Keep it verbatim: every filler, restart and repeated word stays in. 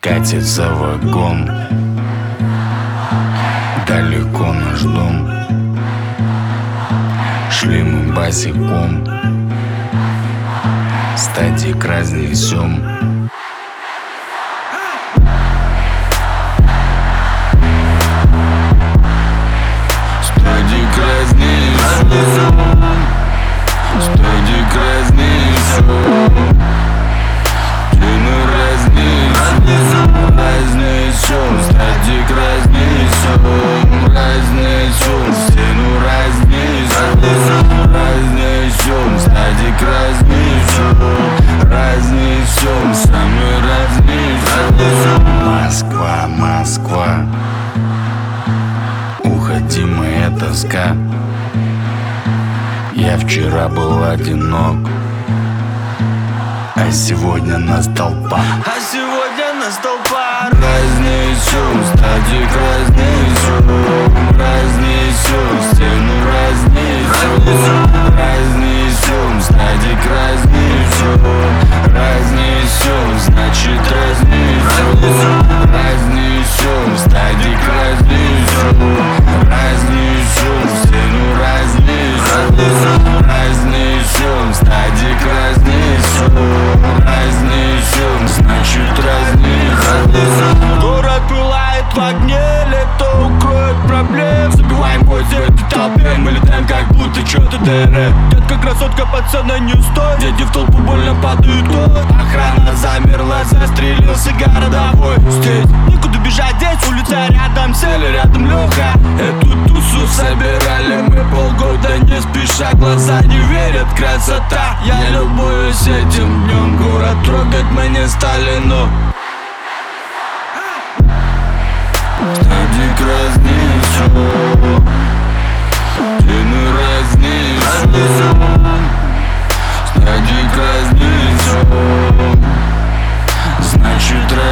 Катится вагон, далеко наш дом. Шли мы босиком, стадик разнесем. Стадик разнесем, стадик разнесем. Стену разнесем, разнесем. Стадик разнесем, разнесем. Стену разнесем, разнесем. Стадик разнесем, разнесем. Самый разнесем. Москва, Москва, уходи, моя тоска. Я вчера был одинок, а сегодня настал пар. А сегодня настал пар. Разнесем, стадик разнесем, разнесем. Стену разнесем, разнесем. Стадик разнесем, разнесем. Значит разнесем, разнесем. Стадик разнесем, разнесем. Стену разнесем, разнесем. Стадик разнесем, разнесем. Значит разнесем. Город пылает в огне, лето укроет проблем. Забиваем бой за этой толпе, мы летаем как будто что-то ДР. Детка, красотка, пацана, не стой. Дети в толпу больно падают. Охрана замерла, застрелился городовой. Здесь некуда бежать, здесь улица рядом, сели рядом Леха. Эту тусу собирали мы полгода не спеша. Глаза не верят, красота. Я любуюсь этим днем. Город трогать мы не стали, но стадик разнесем, стену разнесем. Стадик разнесем, значит разнесем.